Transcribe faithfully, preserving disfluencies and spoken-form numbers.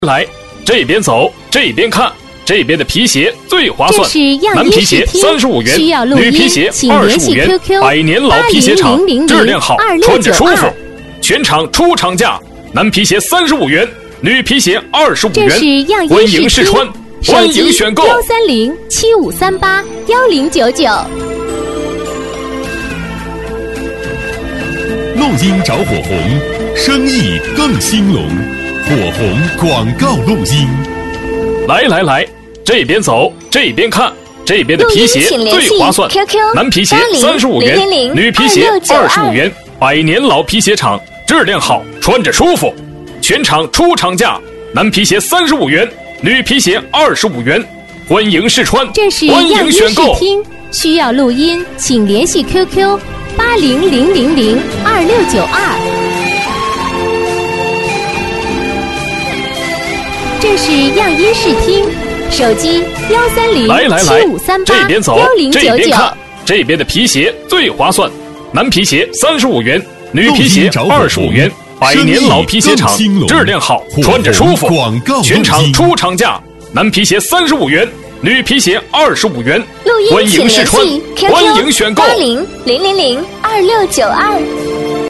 来，这边走，这边看，这边的皮鞋最划算。 这是样男皮鞋三十五元， 需要录音女皮鞋二十五元。百年老皮鞋厂，质量好，穿着舒服。全场出厂价，男皮鞋三十五元，女皮鞋二十五元。 这是样欢迎试穿，欢迎选购。 幺三零七五三八幺零九九。 录音找火红，生意更兴隆。火红广告录音。 来来来，这边走，这边看，这边的皮鞋最划算。男皮鞋三十五元，女皮鞋二十五元。百年老皮鞋厂，质量好，穿着舒服。全场出厂价，男皮鞋三十五元，女皮鞋二十五元。欢迎试穿，欢迎选购。 需要录音，请联系 Q Q 八零零零零二六九二。这是样音视听，手机幺三零七五三八幺零九九。 这边的皮鞋最划算，男皮鞋三十五元，女皮鞋二十五元。百年老皮鞋厂，质量好，穿着舒服。全场出厂价，男皮鞋三十五元，女皮鞋二十五元。欢迎试穿，欢迎选购。 八零零零零二六九二。